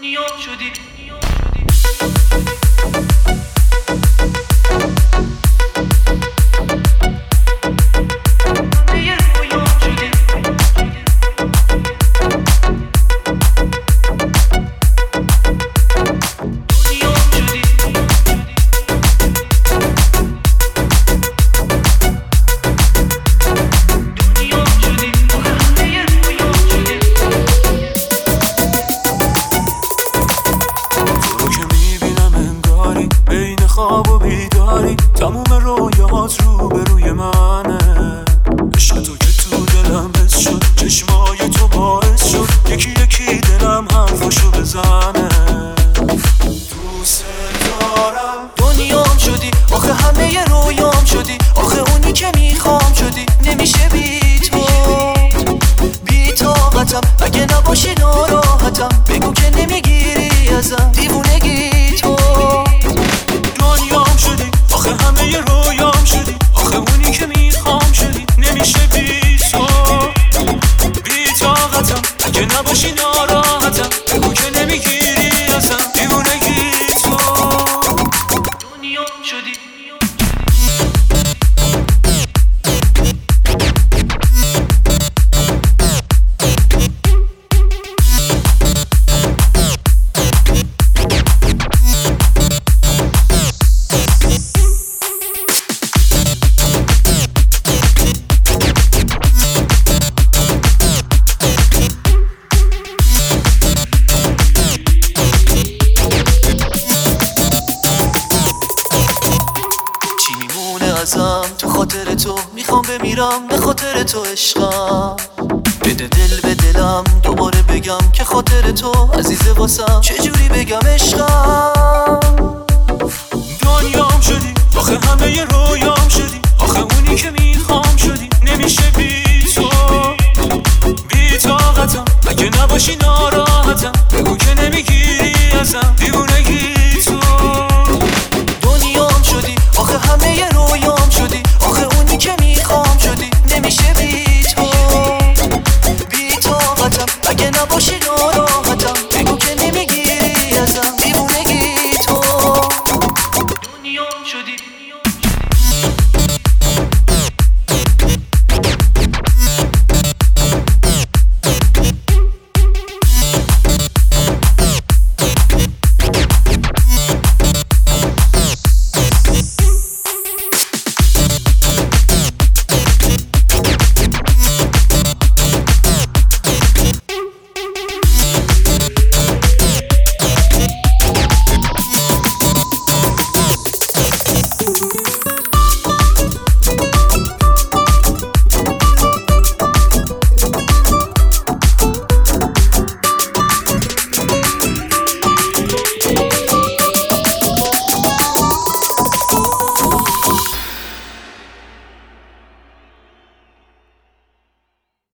خواب و بیداری تموم رویات رو به روی منه. عشق تو که تو دلم حس شد، چشمای تو باعث شد یکی یکی دلم حرفاشو بزنه. دوست دارم دنیام شدی، آخه همه رویام شدی، آخه اونی که میخوام شدی. نمیشه بی تو، بی طاقتم، اگه نباشی ناراحتم. بگو که نمیگیری ازم دیوونگی تو. دنیام شدی، آخه همه رویام شدی، آخه اونی که میخوام شدی. نمیشه بی تو، بی طاقتم، اگه نباشی ناراحتم. بگو که نمیگیری ازم دیوونگی تو. دنیام شدی. تو خاطر تو میخوام بمیرم، به خاطر تو عشقم. بده دل به دلم دوباره بگم که خاطر تو عزیزه واسم. چجوری بگم عشقم؟ دنیام شدی، آخه همه رویام شدی، آخه اونی که میخوام شدی. نمیشه بی تو، بی طاقتم، اگه نباشی ناراحتم. بگو که نمیگیری ازم دیوونگی تو. دنیام شدی، آخه همه رویام شدی، آخه اونی که میخوام شدی. نمیشه بی تو، بی طاقتم، اگه نباشی ناراحتم.